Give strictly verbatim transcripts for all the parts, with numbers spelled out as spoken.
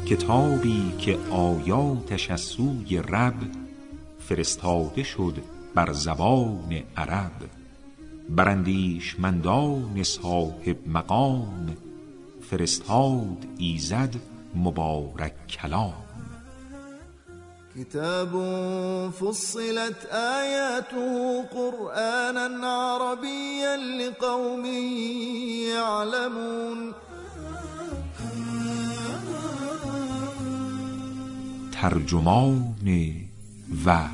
کتابی که آیاتش از سوی رب فرستاده شد بر زبان عرب. براندیشمندان صاحب مقام فرستاد ایزد مبارک کلام. كتاب فصلت آياته قرآنا عربيا لقوم يعلمون. ترجمان وحی.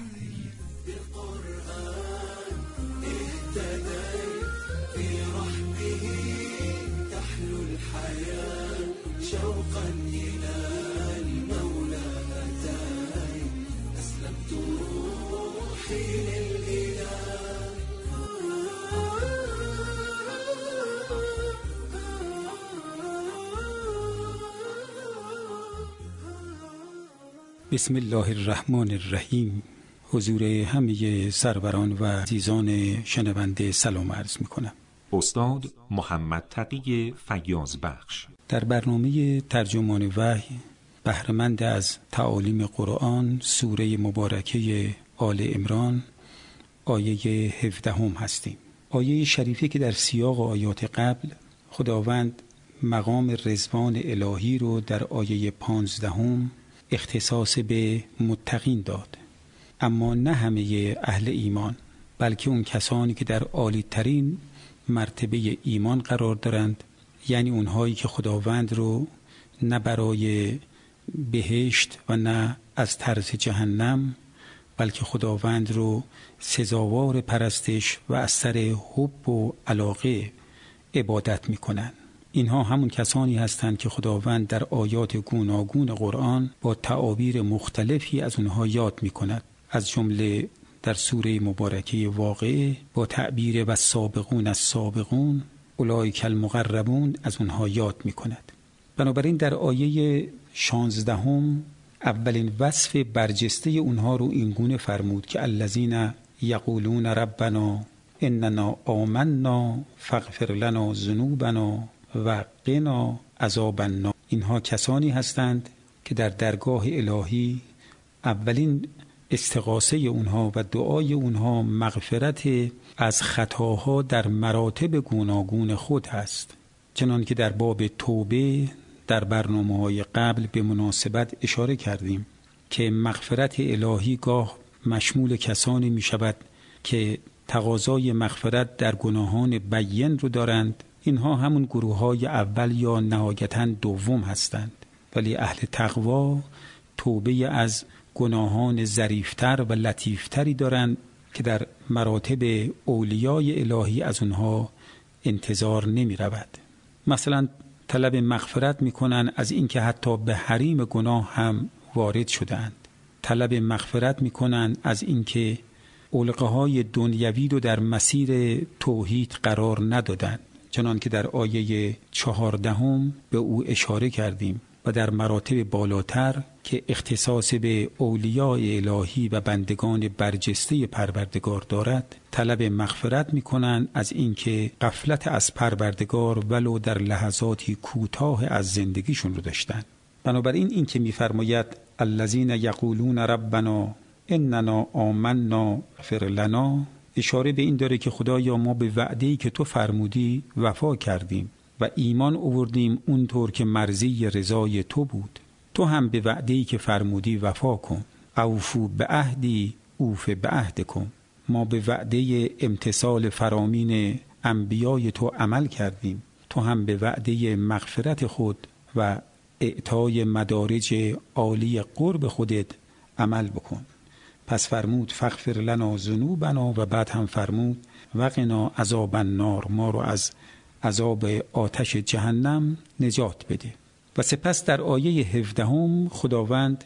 بسم الله الرحمن الرحیم. حضور همه سروران و عزیزان شنونده سلام عرض می کنم. استاد محمد تقی فیاض بخش در برنامه ترجمان وحی بهره‌مند از تعالیم قرآن سوره مبارکه آل عمران آیه هفدهم هستیم. آیه شریفی که در سیاق آیات قبل خداوند مقام رضوان الهی رو در آیه پانزدهم اختصاص به متقین داد، اما نه همه اهل ایمان، بلکه اون کسانی که در عالی ترین مرتبه ایمان قرار دارند، یعنی اونهایی که خداوند رو نه برای بهشت و نه از ترس جهنم، بلکه خداوند رو سزاوار پرستش و از سر حب و علاقه عبادت میکنن. اینها همون کسانی هستند که خداوند در آیات گوناگون قرآن با تعابیر مختلفی از اونها یاد میکند، از جمله در سوره مبارکه واقعه با تعبیر و سابقون از سابقون اولئک المقربون از اونها یاد میکند. بنابراین در آیه شانزدهم اولین وصف برجسته اونها رو اینگونه فرمود که الذین یقولون ربنا اننا آمنا فاغفر لنا ذنوبنا و قنا عذاب النار. اینها کسانی هستند که در درگاه الهی اولین استغاثه اونها و دعای اونها مغفرت از خطاها در مراتب گوناگون خود هست، چنان که در باب توبه در برنامه‌های قبل به مناسبت اشاره کردیم که مغفرت الهی گاه مشمول کسانی می شود که تقاضای مغفرت در گناهان بیین رو دارند. اینها همون گروه‌های اول یا نهایتاً دوم هستند، ولی اهل تقوا توبه از گناهان ظریفتر و لطیفتری دارند که در مراتب اولیای الهی از اونها انتظار نمی رود. مثلا طلب مغفرت می کنند از اینکه حتی به حریم گناه هم وارد شدند. طلب مغفرت می کنند از اینکه علقه های دنیوی رو در مسیر توحید قرار ندادند، چنان که در آیه چهاردهم به او اشاره کردیم. و در مراتب بالاتر که اختصاص به اولیای الهی و بندگان برجسته پروردگار دارد، طلب مغفرت می کنند از اینکه غفلت از پروردگار ولو در لحظاتی کوتاه از زندگیشون رو داشتن. بنابراین این که می فرماید الذین یقولون ربنا اننا آمنا اغفر لنا، اشاره به این داره که خدایا ما به وعده‌ای که تو فرمودی وفا کردیم و ایمان آوردیم اونطور که مرضی رضای تو بود. تو هم به وعده‌ای که فرمودی وفا کن. اوفو به عهدی اوف به عهدکم. ما به وعده امتثال فرامین انبیای تو عمل کردیم، تو هم به وعده مغفرت خود و اعطای مدارج عالی قرب خودت عمل بکن. پس فرمود فاغفر لنا ذنوبنا و بعد هم فرمود وقنا عذاب النار، ما رو از عذاب آتش جهنم نجات بده. و سپس در آیه هفدهم خداوند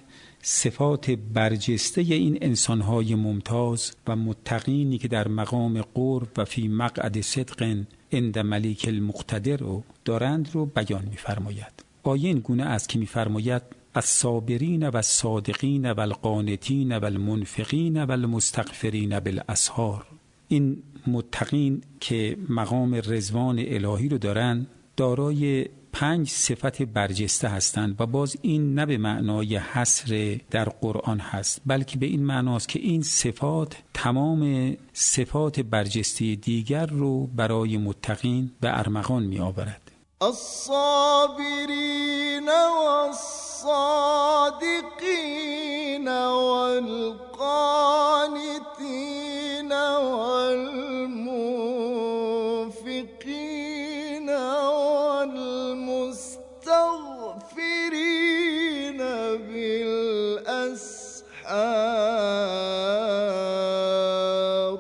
صفات برجسته این انسانهای ممتاز و متقینی که در مقام قرب و فی مقعد صدق عند ملیک المقتدر رو دارند رو بیان می‌فرماید. آیه این گونه است که می‌فرماید الصابرین و الصادقین و القانتین و المنفقین و المستغفرین بالاسحار. این متقین که مقام رضوان الهی رو دارن دارای پنج صفت برجسته هستند و باز این نه به معنای حصر در قرآن هست، بلکه به این معناست که این صفات تمام صفات برجسته دیگر رو برای متقین به ارمغان می آورد. الصابرین والصادقین والقانتین والمنفقین والمستغفرین بالاسحار.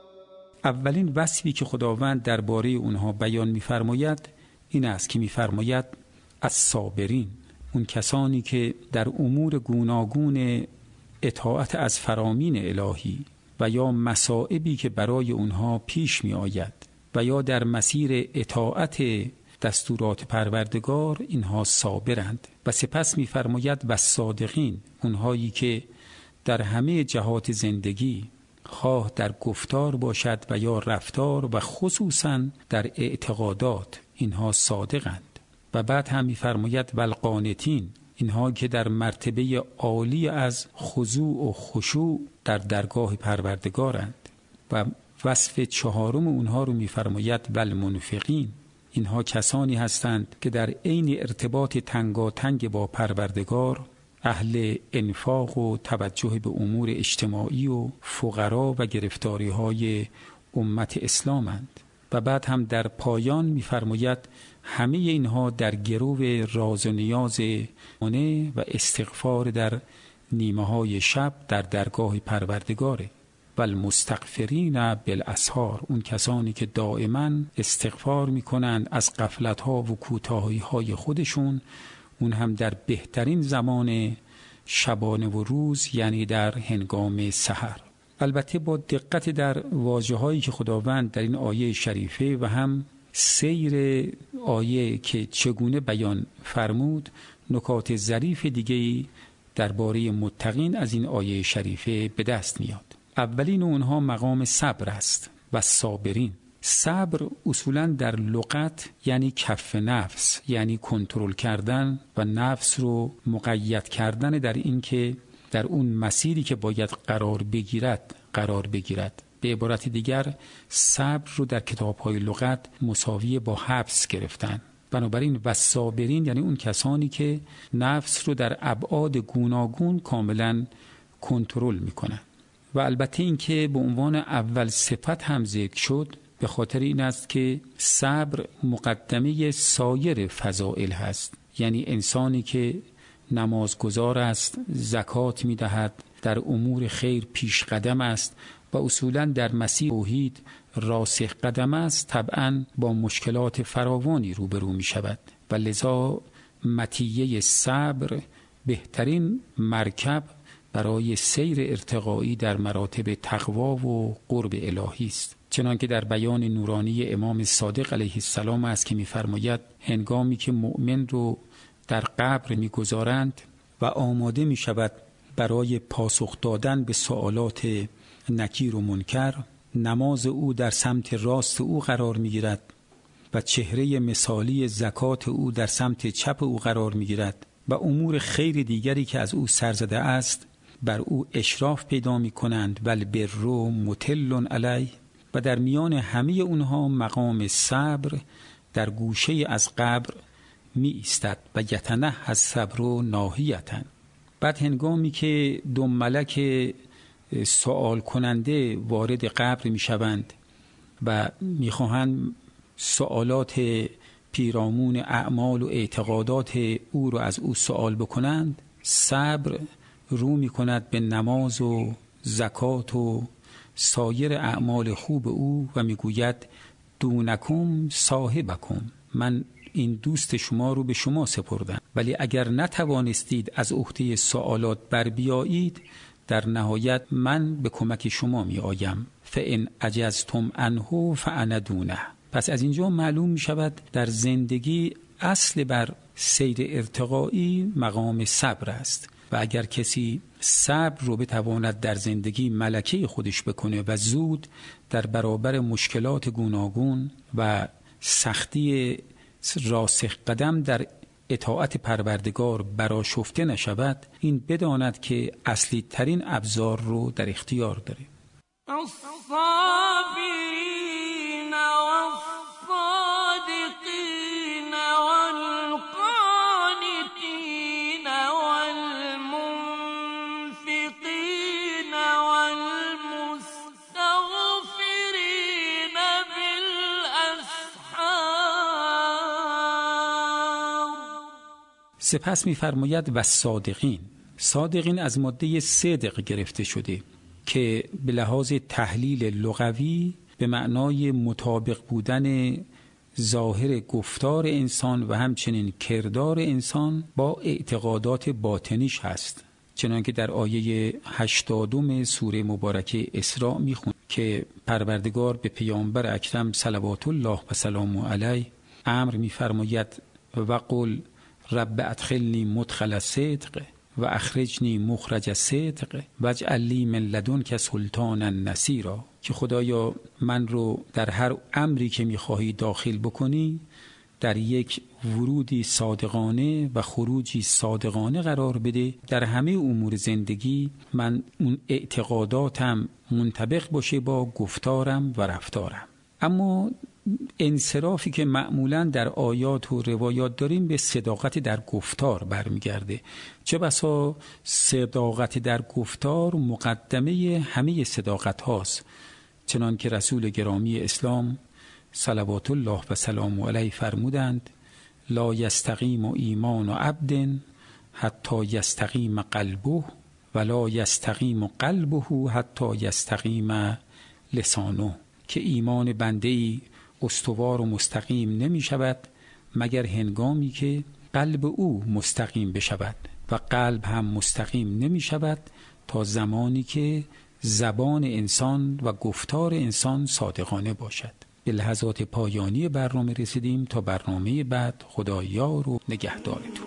اولین وصفی که خداوند درباره اونها بیان می‌فرماید این است که می‌فرماید الصابرین، اون کسانی که در امور گوناگون اطاعت از فرامین الهی و یا مصائبی که برای اونها پیش می آید و یا در مسیر اطاعت دستورات پروردگار اینها صابرند. و سپس می‌فرماید و صادقین، اونهایی که در همه جهات زندگی خواه در گفتار باشد و یا رفتار و خصوصاً در اعتقادات اینها صادقند. و بعد هم می‌فرماید والقانتین، اینها که در مرتبه عالی از خضوع و خشوع در درگاه پروردگارند. و وصف چهارم اونها رو می‌فرماید والمنفقین، اینها کسانی هستند که در عین ارتباط تنگاتنگ با پروردگار اهل انفاق و توجه به امور اجتماعی و فقرا و گرفتاری‌های امت اسلامند. و بعد هم در پایان می‌فرماید همه اینها در گرو راز و نیاز منه و استغفار در نیمه‌های شب در درگاه پروردگاره. و المستغفرین بالاسحار، اون کسانی که دائما استغفار می‌کنند از غفلت‌ها و کوتاهی‌های خودشون، اون هم در بهترین زمان شبانه و روز، یعنی در هنگام سحر. البته با دقت در واژه‌هایی که خداوند در این آیه شریفه و هم سیر آیه که چگونه بیان فرمود، نکات ظریف دیگه‌ای درباره متقین از این آیه شریفه به دست میاد. اولین اونها مقام صبر است و صابرین. صبر اصولاً در لغت یعنی کف نفس، یعنی کنترل کردن و نفس رو مقید کردن در این که در اون مسیری که باید قرار بگیرد قرار بگیرد. به عبارت دیگر صبر رو در کتاب‌های لغت مساوی با حبس گرفتن. بنابراین و صابرین یعنی اون کسانی که نفس رو در ابعاد گوناگون کاملاً کنترل میکنن. و البته این که به عنوان اول صفت هم ذکر شد به خاطر این است که صبر مقدمه سایر فضائل هست. یعنی انسانی که نمازگزار است، زکات می‌دهد، در امور خیر پیش قدم است و اصولاً در مسیر توحید راسخ قدم است، طبعاً با مشکلات فراوانی روبرو می‌شود و لذا مطیه صبر بهترین مرکب برای سیر ارتقایی در مراتب تقوا و قرب الهی است. چنانکه در بیان نورانی امام صادق علیه السلام است که می‌فرماید هنگامی که مؤمن رو در قبر می‌گذارند و آماده می‌شود برای پاسخ دادن به سوالات نکیر و منکر، نماز او در سمت راست او قرار می‌گیرد و چهره مثالی زکات او در سمت چپ او قرار می‌گیرد و امور خیر دیگری که از او سرزده است بر او اشراف پیدا می‌کنند والبر مطل علیه. و در میان همه اونها مقام صبر در گوشه از قبر می ایستد و یتنه از صبر و ناهیتن. بعد هنگامی که دو ملک سوال کننده وارد قبر می شوند و می خواهند سوالات پیرامون اعمال و اعتقادات او رو از او سوال بکنند، صبر رو می کند به نماز و زکات و سایر اعمال خوب او و می گوید دونکم صاحبکم، من این دوست شما رو به شما سپردم، ولی اگر نتوانستید از عهده سوالات بر بیایید، در نهایت من به کمک شما می آیم. فان عجزتم عنه فانا دونه. پس از اینجا معلوم می شود در زندگی اصل بر سیر ارتقایی مقام صبر است و اگر کسی صبر رو بتواند در زندگی ملکه خودش بکنه و زود در برابر مشکلات گوناگون و سختی راسخ قدم در اطاعت پروردگار برآشفته نشود، این بداند که اصلی ترین ابزار رو در اختیار داره. الصابرین والصادقین والقانتین والمنفقین والمستغفرین بالاسحار. سپس می‌فرماید و صادقین. صادقین از ماده صدق گرفته شده که به لحاظ تحلیل لغوی به معنای مطابق بودن ظاهر گفتار انسان و همچنین کردار انسان با اعتقادات باطنیش هست، چنانکه در آیه هشتادم سوره مبارکه اسراء میخوند که پروردگار به پیامبر اکرم صلوات الله و سلام علیه امر میفرماید و قل رب ادخلنی مدخل صدق و اخرجنی مخرج صدق واجعل لی من لدنک سلطانا نصیرا، که خدایا من رو در هر امری که میخواهی داخل بکنی در یک ورودی صادقانه و خروجی صادقانه قرار بده، در همه امور زندگی من اون اعتقاداتم منطبق باشه با گفتارم و رفتارم. اما انصرافی که معمولاً در آیات و روایات داریم به صداقت در گفتار برمیگرده. چه بسا صداقت در گفتار مقدمه همه صداقت هاست، چنان که رسول گرامی اسلام صلوات الله و سلام علیه فرمودند لا یستقیم ایمان عبد حتی یستقیم قلبه ولا یستقیم قلبه حتی یستقیم لسانه، که ایمان بنده‌ای استوار و مستقیم نمی شود مگر هنگامی که قلب او مستقیم بشود و قلب هم مستقیم نمی شود تا زمانی که زبان انسان و گفتار انسان صادقانه باشد. به لحظات پایانی برنامه رسیدیم. تا برنامه بعد، خدا یار و نگهدارتون.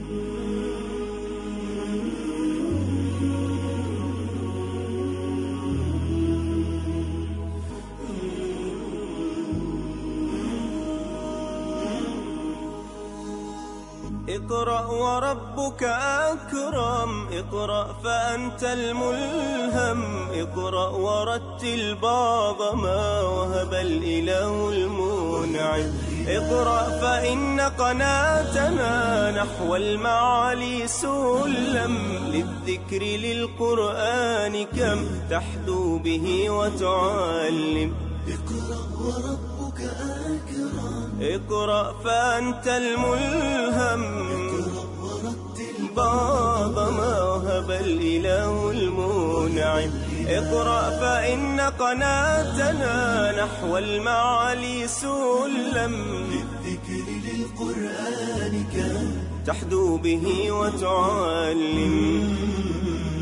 اقرأ وربك أكرم اقرأ فأنت الملهم اقرأ ورتل بعض ما وهب الإله المنعم اقرأ فإن قناتنا نحو المعالي سلم للذكر للقرآن كم تحدو به وتعلم اقرأ وربك أكرم اقرأ فأنت الملهم اقرأ ورتل بعض ما وهب الإله المنعم اقرأ فإن قناتنا نحو المعالي سلم للذكر للقرآن كم تحدو به وتعلم